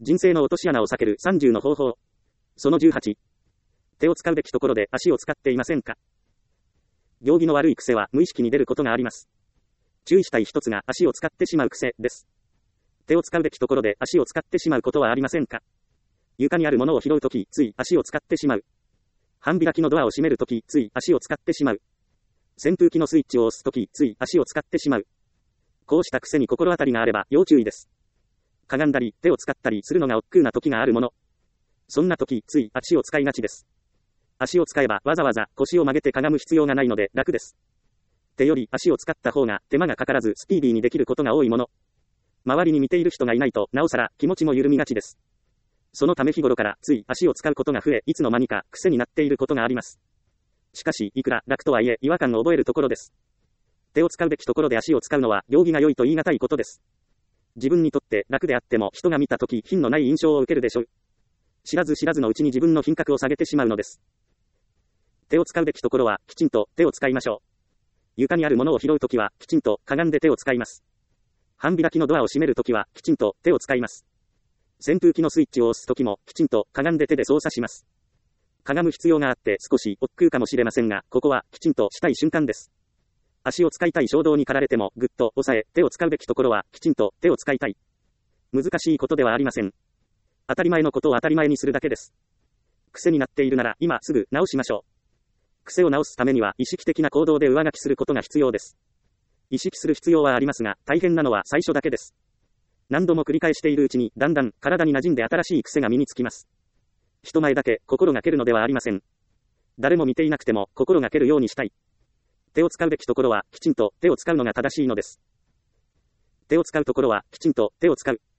人生の落とし穴を避ける30の方法。その18。手を使うべきところで足を使っていませんか？行儀の悪い癖は無意識に出ることがあります。注意したい一つが足を使ってしまう癖です。手を使うべきところで足を使ってしまうことはありませんか？床にあるものを拾うとき、つい足を使ってしまう。半開きのドアを閉めるとき、つい足を使ってしまう。扇風機のスイッチを押すとき、つい足を使ってしまう。こうした癖に心当たりがあれば要注意です。かがんだり、手を使ったりするのが億劫な時があるもの。そんな時、つい足を使いがちです。足を使えばわざわざ腰を曲げてかがむ必要がないので楽です。手より足を使った方が手間がかからずスピーディーにできることが多いもの。周りに見ている人がいないとなおさら気持ちも緩みがちです。そのため日頃からつい足を使うことが増え、いつの間にか癖になっていることがあります。しかし、いくら楽とはいえ違和感を覚えるところです。手を使うべきところで足を使うのは行儀が良いと言い難いことです。自分にとって楽であっても人が見たとき品のない印象を受けるでしょう。知らず知らずのうちに自分の品格を下げてしまうのです。手を使うべきところはきちんと手を使いましょう。床にあるものを拾うときはきちんとかがんで手を使います。半開きのドアを閉めるときはきちんと手を使います。扇風機のスイッチを押すときもきちんとかがんで手で操作します。かがむ必要があって少し億劫かもしれませんが、ここはきちんとしたい瞬間です。足を使いたい衝動に駆られてもぐっと抑え、手を使うべきところはきちんと手を使いたい。難しいことではありません。当たり前のことを当たり前にするだけです。癖になっているなら今すぐ直しましょう。癖を直すためには意識的な行動で上書きすることが必要です。意識する必要はありますが、大変なのは最初だけです。何度も繰り返しているうちにだんだん体に馴染んで新しい癖が身につきます。人前だけ心がけるのではありません。誰も見ていなくても心がけるようにしたい。手を使うべきところはきちんと手を使うのが正しいのです。手を使うところはきちんと手を使う。